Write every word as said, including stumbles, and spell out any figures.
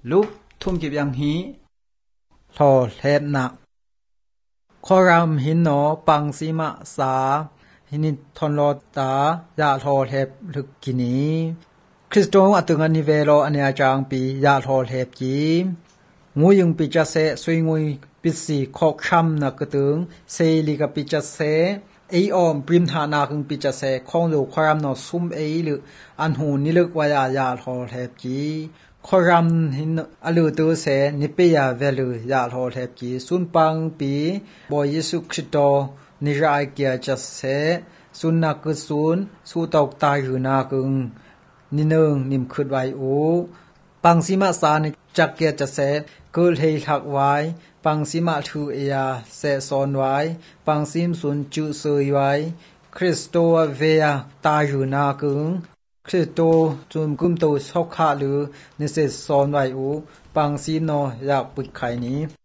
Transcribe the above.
ลุกทุ่มกิบยังฮีทอแทบหนักคอรามหินหนอปังสีมะสาหินิทอนลอตายาทอแทบลึกกินีคริสโตอตึงอันนิเวโลอันยาจางปียาทอแทบจีงูยึงปิจัสเซสวยงุยปิสีคอกช้ำนักกระตึงเซลิกปิจัสเซไอออมปริมฐานาคึงปิจัสเซคองโลคอรามนอซุมเอลึอันหูนิลึกวายายาทอแทบจีคอรัมหินอลูตูเสนิเปียเวลูยาทอแทบจีสุนปังปีบอยเยซูคริสโตนิรายเกียจัสเสสุนนักสุนสู้ตอกตายอยู่นาคึงนินึงนิมคืดไว้โอปังสีมาสานจักเกียจัสเสเกิดให้ทักไว้ปังสีมาทูเอียเสสอนไว้ปังซิมสุนจุเสยไว้คริสโตเวียตายอยู่นาคึงคริสโตจุมกุมโตสอกขาหรือนิเสสอนไว้อูปังซีโนอยากปุดไขนี้